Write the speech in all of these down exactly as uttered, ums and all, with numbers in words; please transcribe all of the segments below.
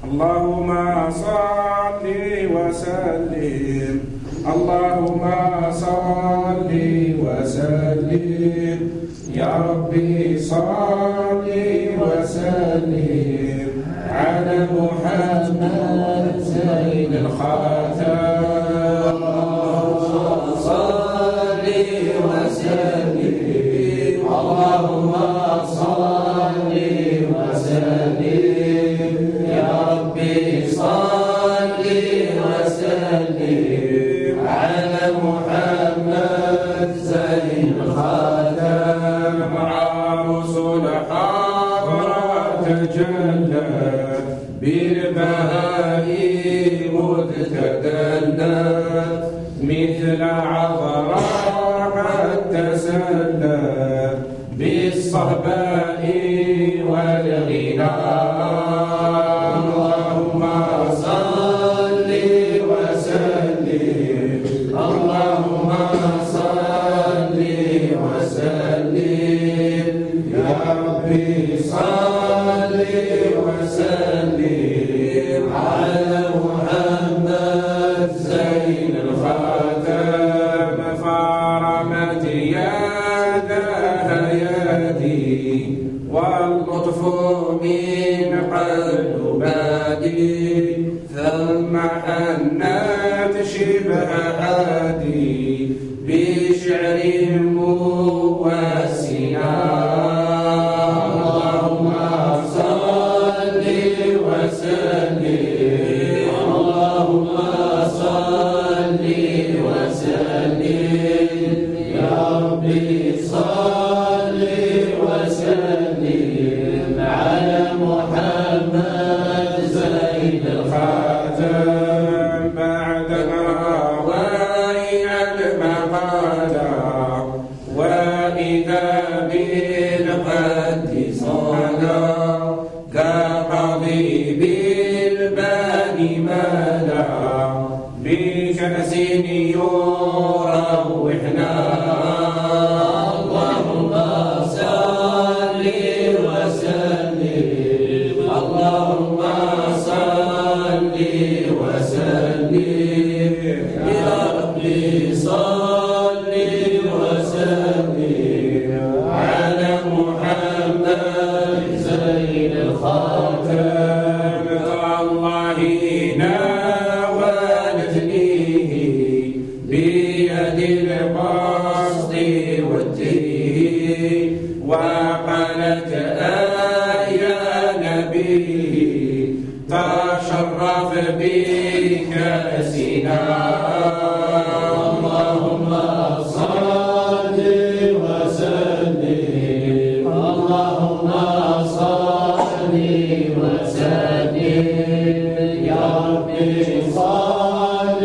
اللهم صل وسلم اللهم صل وسلم يا ربي صل وسلم على محمد زين الخاتم اللهم صل وسلم اللهم صل وسلم يا ربي صل وسلم على محمد زين الخاتم عروس الحضرة تجلت بالبهائم تدلت مثل عذراء حتى سلت بالصهباء والغناء اللهم صل وسلم اللهم صل وسلم يا ربي صل وسلم على محمد زين الخاتم فرمت يداها يدي واللطف من قلب بادي ثم حنت شبه هادي بشعر مواسنا اللهم صل وسلم اللهم صل وسلم يا ربي صل وسلم على محمد زين الخاتم بعد روايع المقالة وإذا بالقد صلى كقضيب البان ملا بكأس يروحنا اللهم صل وسلم اللهم صل وسلم يا ربي صل وسلم على محمد زين الخاتم الله ناولتنيه بيد القصد والتيه وقالت يا نبي تشرف بك سنا اللهم صل وسلم اللهم صل وسلم يا ربي صل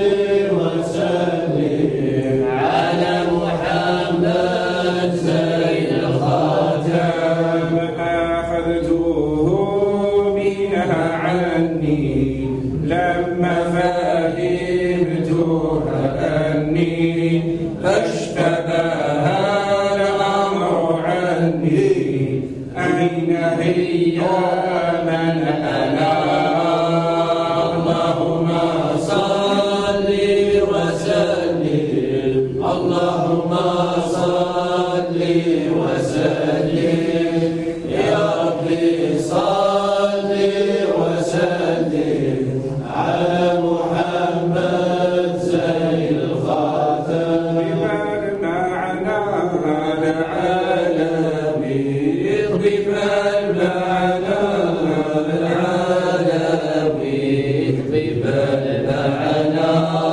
وسلم على محمد زين الخاتم أخذته منها عني لما فهمتها أني اشتبه الأمر عني أين هي من أنا اللهم صل وسلم اللهم صل وسلم يا ربي صل وسلم على محمد زين الخاتم بمعنى العالمين بمعنى العالمين بمعنى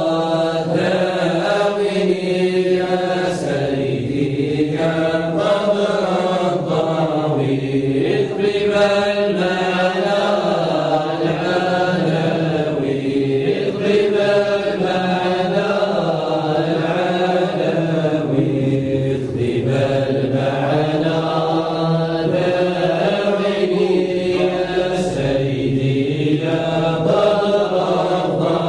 داويني يا سيدي يا قمر الضويق بمعنى يا ضرر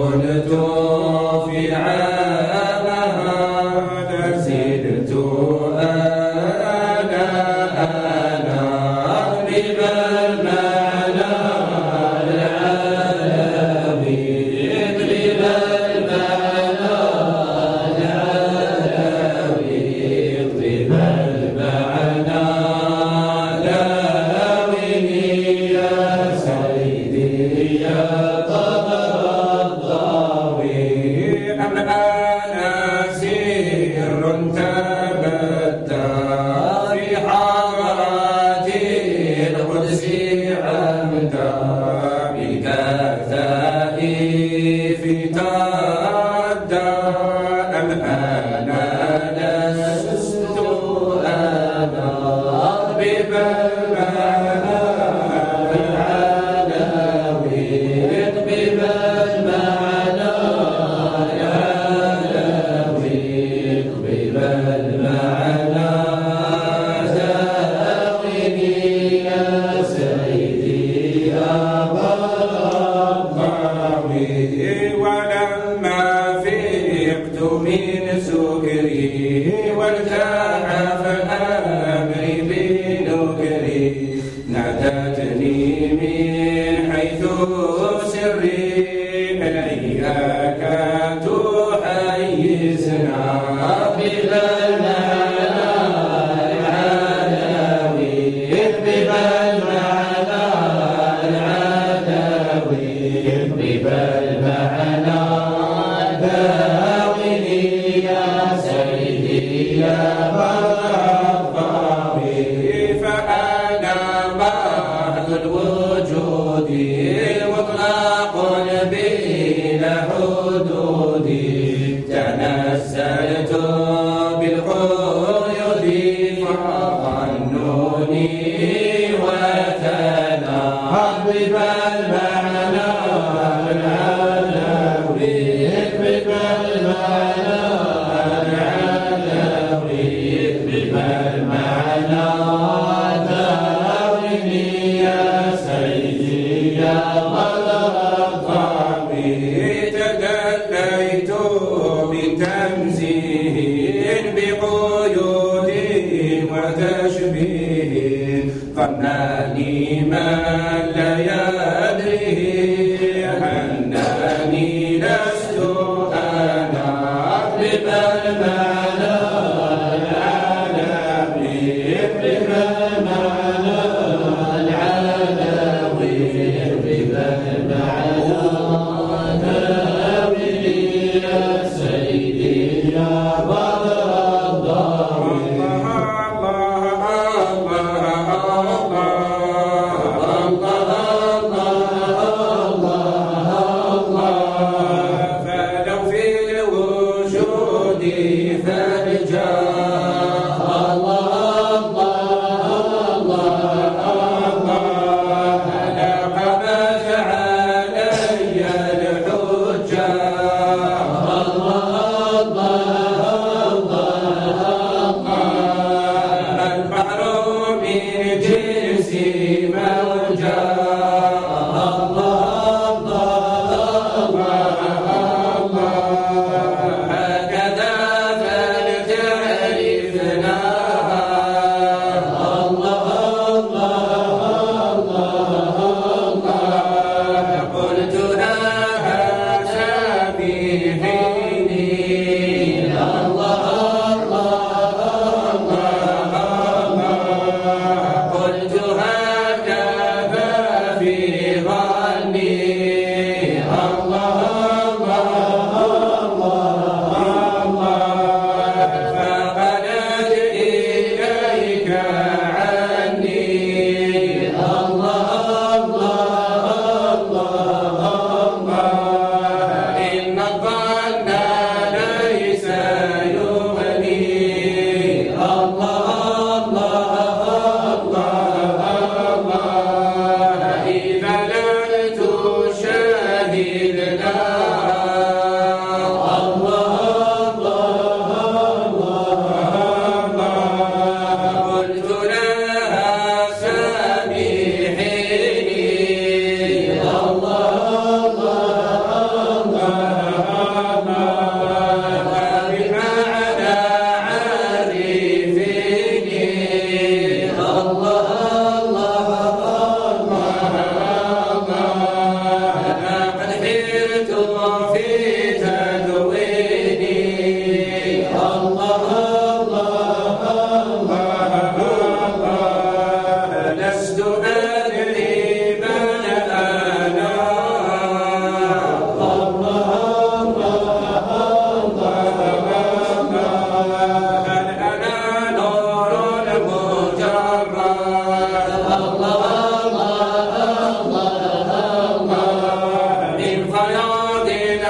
كنت في عامها زدت أنا أنا بما المعنى العالمي بما المعنى العالمي بما المعنى داويني يا سيدي يا قمر الضوي أم أنا سر تبدى في حارات القدس عمدا بالكتائف تردى أم أنا لست أنا بمعنى العلوي بمعنى العلوي بمعنى داويني يا سيدي يا الضوي ولما فقت من سكري وارتاح أمري بنكري نادتني من حيث سري إياك تحيزنا بمعنى العلوي بمعنى العلوي بمعنى داويني يا سيدي يا الضوي فأنا بعد الوجود مطلق بلا حدود تنزلت بالقيود فظنوني وتناهض بالمعنى العلوي بالمعنى العلوي بالمعنى داويني يا سيدي يا الضوي تدليت من تنزيه بقيود وتشبيه ظنني من لا يدري أنني لست أنا بمعنى العلوي بمعنى العلوي بمعنى داويني يا سيدي يا بدر الضوي فلو في الوجود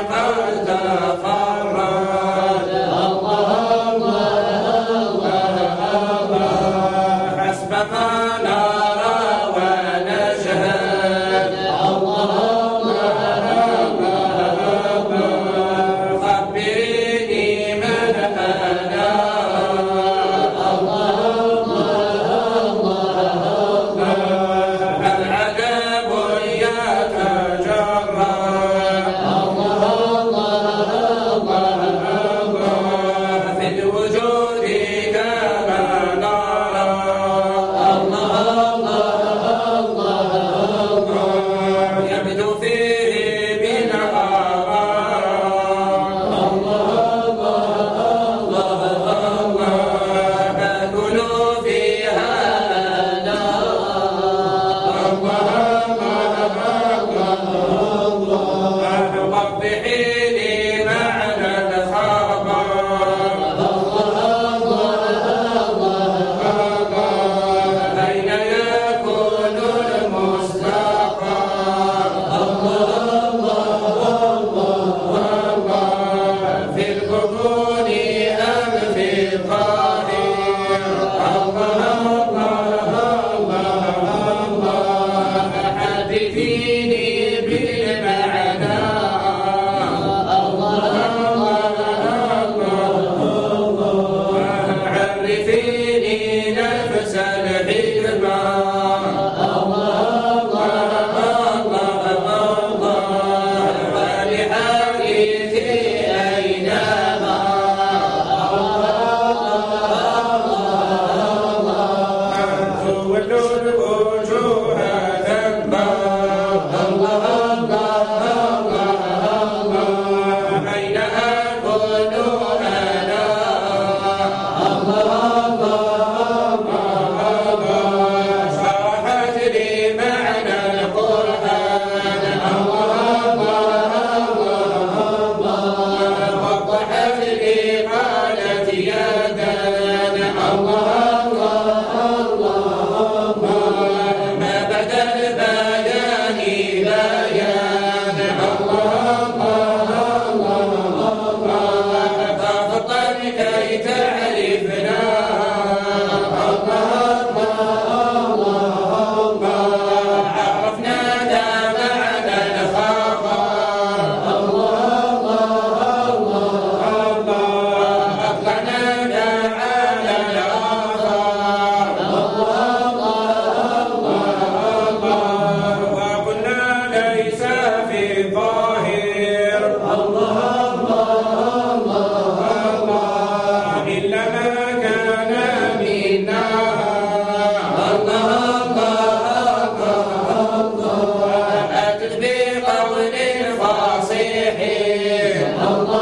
قد تفرد حسبك نرى ونشهد خبرني من أنا العجب يتجرد في الوجود كما نرى يبدو فيه بالآراء نأكل فيها وضحيني معنى الخبر أين يكون المستقر في البطون أم في الظاهر حدثيني بالمعنى عرفيني نفس الحكمة ولحديثي أينما تولوا الوجوه ذنبا أين أكون أنا شرحت لي معنى القرآن وضحت لي قالت يدا ما بدا البيان بيان ضبطا كي تعرفنا عرفنا ذا معنى الخبر أطلعنا ذا على الآخر وقلنا ليس في الظاهر إلا ما كان منا أتت بقول فصيح